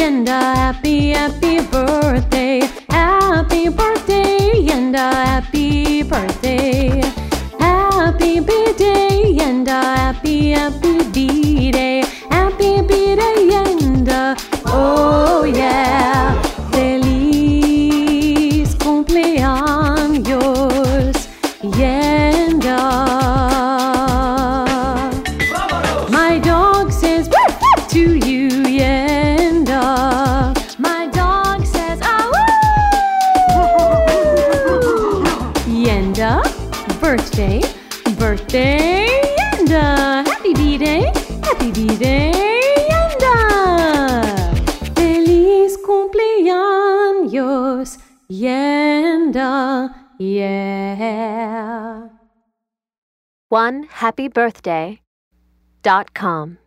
Yenda. Happy, happy birthday. Happy birthday, Yenda. Happy birthday. Happy B-Day, Yenda. Happy, happy B-Day. Happy B-Day, Yenda. Oh yeah. Feliz cumpleaños, Yenda. My dog says woof woof to you, Yenda. My dog says ah woo. Yenda, birthday, birthday, Yenda. Happy B-Day, happy B-Day, Yenda. Feliz cumpleaños, Yenda. Yeah. OneHappyBirthday.com